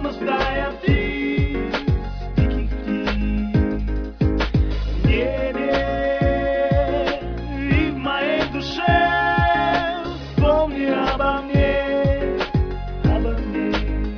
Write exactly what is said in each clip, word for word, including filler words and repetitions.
словно стая птиц, диких птиц. В небе и в моей душе вспомни обо мне, обо мне.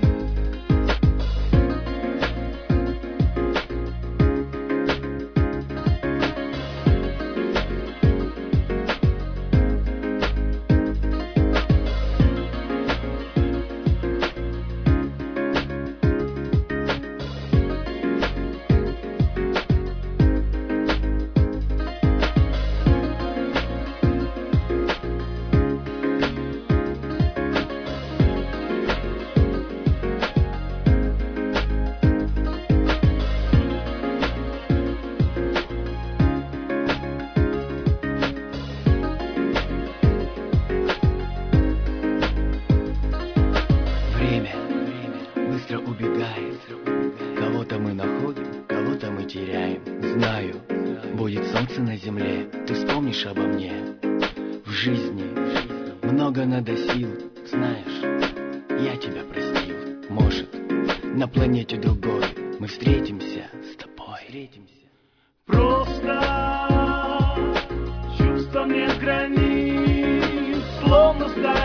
Быстро убегает, кого-то мы находим, кого-то мы теряем. Знаю, будет солнце на земле, ты вспомнишь обо мне. В жизни много надо сил, знаешь, я тебя простил. Может, на планете другой мы встретимся с тобой. Просто чувством нет границ, словно стая